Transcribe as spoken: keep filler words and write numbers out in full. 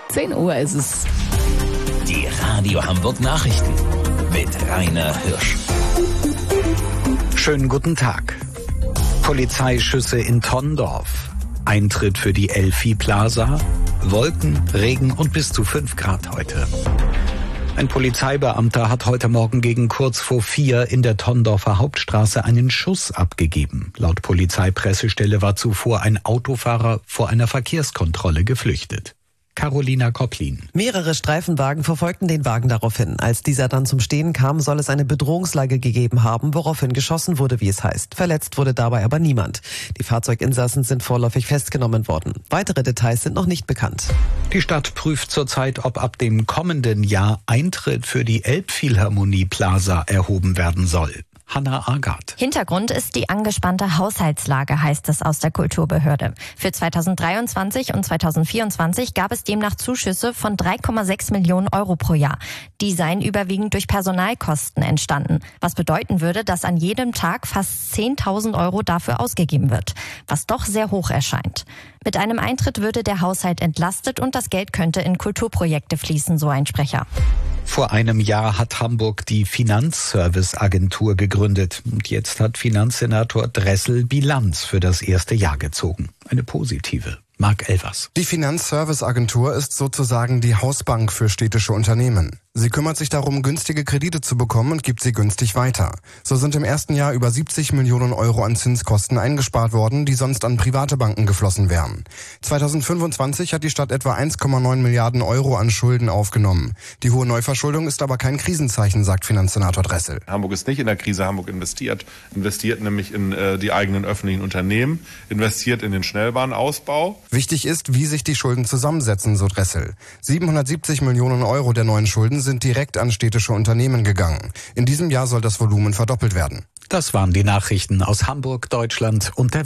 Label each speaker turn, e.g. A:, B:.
A: zehn Uhr ist es.
B: Die Radio Hamburg Nachrichten mit Rainer Hirsch.
C: Schönen guten Tag. Polizeischüsse in Tondorf. Eintritt für die Elfi Plaza. Wolken, Regen und bis zu fünf Grad heute. Ein Polizeibeamter hat heute Morgen gegen kurz vor vier in der Tondorfer Hauptstraße einen Schuss abgegeben. Laut Polizeipressestelle war zuvor ein Autofahrer vor einer Verkehrskontrolle geflüchtet. Carolina Kopplin.
D: Mehrere Streifenwagen verfolgten den Wagen daraufhin. Als dieser dann zum Stehen kam, soll es eine Bedrohungslage gegeben haben, woraufhin geschossen wurde, wie es heißt. Verletzt wurde dabei aber niemand. Die Fahrzeuginsassen sind vorläufig festgenommen worden. Weitere Details sind noch nicht bekannt.
C: Die Stadt prüft zurzeit, ob ab dem kommenden Jahr Eintritt für die Elbphilharmonie Plaza erhoben werden soll. Hanna Agard.
E: Hintergrund ist die angespannte Haushaltslage, heißt es aus der Kulturbehörde. Für zweitausenddreiundzwanzig und zweitausendvierundzwanzig gab es demnach Zuschüsse von drei Komma sechs Millionen Euro pro Jahr. Die seien überwiegend durch Personalkosten entstanden, was bedeuten würde, dass an jedem Tag fast zehntausend Euro dafür ausgegeben wird, was doch sehr hoch erscheint. Mit einem Eintritt würde der Haushalt entlastet und das Geld könnte in Kulturprojekte fließen, so ein Sprecher.
C: Vor einem Jahr hat Hamburg die Finanzservice-Agentur gegründet. Und jetzt hat Finanzsenator Dressel Bilanz für das erste Jahr gezogen. Eine positive. Marc Elvers.
F: Die Finanzservice-Agentur ist sozusagen die Hausbank für städtische Unternehmen. Sie kümmert sich darum, günstige Kredite zu bekommen und gibt sie günstig weiter. So sind im ersten Jahr über siebzig Millionen Euro an Zinskosten eingespart worden, die sonst an private Banken geflossen wären. zweitausendfünfundzwanzig hat die Stadt etwa eins Komma neun Milliarden Euro an Schulden aufgenommen. Die hohe Neuverschuldung ist aber kein Krisenzeichen, sagt Finanzsenator Dressel.
G: Hamburg ist nicht in der Krise, Hamburg investiert. Investiert nämlich in äh, die eigenen öffentlichen Unternehmen, investiert in den Schnellbahnausbau.
F: Wichtig ist, wie sich die Schulden zusammensetzen, so Dressel. siebenhundertsiebzig Millionen Euro der neuen Schulden sind direkt an städtische Unternehmen gegangen. In diesem Jahr soll das Volumen verdoppelt werden.
C: Das waren die Nachrichten aus Hamburg, Deutschland und der